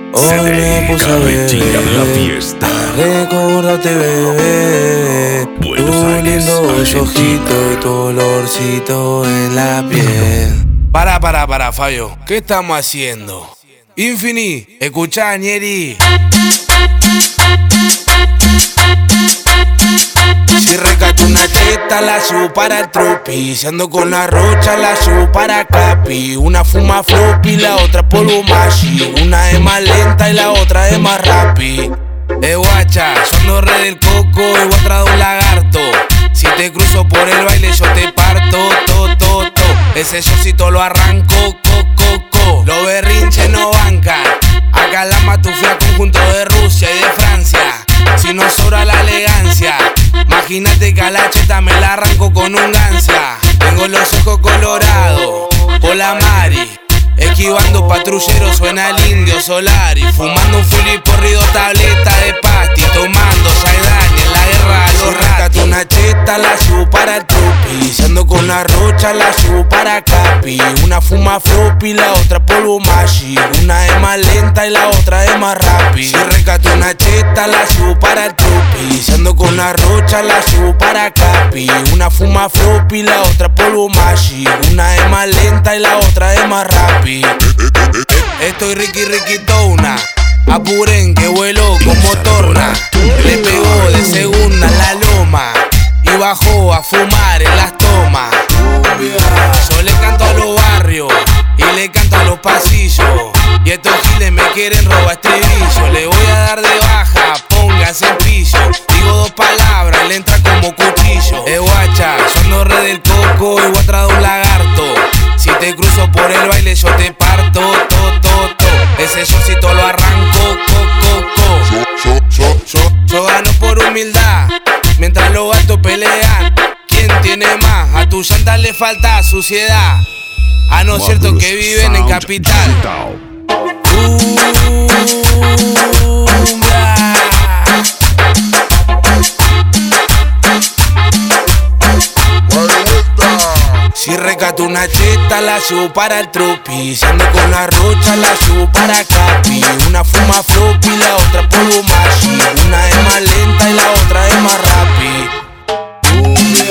Hoy me puse a beber, recordate bebé, tu lindos ojitos y tu olorcito en la piel. Para, Fabio, ¿qué estamos haciendo? Infini, escuchá, Ñeri. Si recato una cheta, la subo para el tropi. Si ando con la rocha, la subo para Capi. Una fuma floppy, la otra polvo mashi. Una es más lenta y la otra es más rapi. Guacha, yo ando re del coco y voy atrás de un lagarto. Si te cruzo por el baile yo te parto, to. Ese showcito lo arranco, co. Los berrinches no bancan. Acá la matufia conjunto de Rusia y de Francia. Si no sobra la elegancia, imagínate que a la cheta me la arranco con un gancia. Tengo los ojos colorados por la mari. Esquivando patrulleros suena el indio Solari. Fumando un fully porrido, tableta de pasti. Tomando Saidaña en la guerra a los ratos. Una cheta la subo para el tropi. Si ando con la rocha la subo para Capi. Una fuma floppy, la otra polvo mashi. Una es más lenta y la otra es más rapi. Si recato una cheta la subo para el tropi. Si ando con la rocha la subo para Capi. Una fuma floppy, la otra polvo mashi. Una es más lenta y la otra es más rapi. Estoy Ricky Tona. Apuren que vuelo como torna. Le pegó de segunda en la loma y bajó a fumar en las tomas. Yo le canto a los barrios y le canto a los pasillos. Y estos giles me quieren robar estribillo. Le voy a dar de baja, póngase en pillo. Digo dos palabras, le entra como cuchillo. Guacha, yo ando re del coco y voy atrás de un lagarto. Si te cruzo por el baile yo te parto, to. Ese showcito lo arranco, co. Yo gano por humildad, mientras los gatos pelean. ¿Quién tiene más? A tu llanta le falta suciedad. A no cierto que viven en capital. Si recato una cheta, la subo para el tropi. Si ando con la rocha, la subo para Capi. Una fuma floppy, la otra polvo mashi. Una es más lenta y la otra es más rapi.